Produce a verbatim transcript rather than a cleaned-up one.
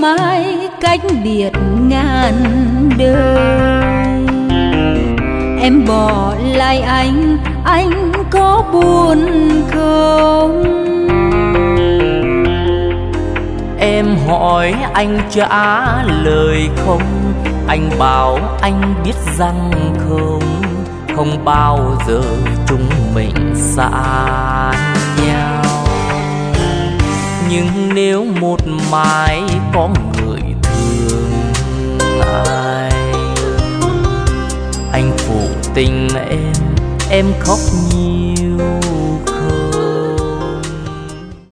mãi cách biệt ngàn đời. Em bỏ lại anh, anh có buồn không? Em hỏi anh trả lời không, anh bảo anh biết rằng không, không bao giờ chúng mình xa nhau. Nhưng nếu một mai có người thương anh, anh phụ tình em, em khóc nhiều.